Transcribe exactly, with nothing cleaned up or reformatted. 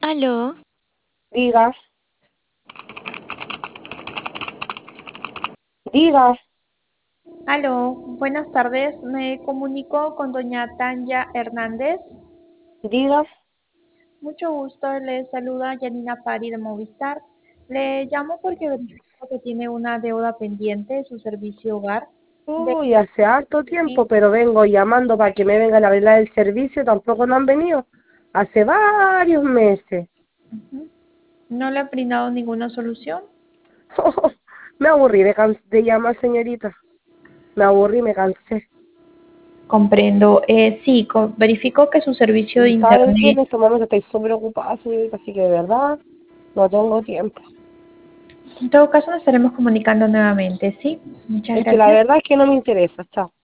Aló, Diga, diga, Aló, buenas tardes. Me comunico con doña Tanya Hernández. diga. Mucho gusto, le saluda Janina Pari de Movistar. Le llamo porque verifico que tiene una deuda pendiente de su servicio hogar. De... Uy, hace harto tiempo, pero vengo llamando para que me vengan a arreglar el servicio, tampoco no han venido. Hace varios meses. Ujú. ¿No le ha brindado ninguna solución? Me aburrí de, can- de llamar, señorita. Me aburrí, me cansé. Comprendo. Eh, sí, co- verifico que su servicio de Y sabe que en internet. estos momentos estoy súper ocupada, señorita, así que de verdad no tengo tiempo. En todo caso, nos estaremos comunicando nuevamente, ¿sí? Muchas Es que la gracias. verdad es que no me interesa, chao.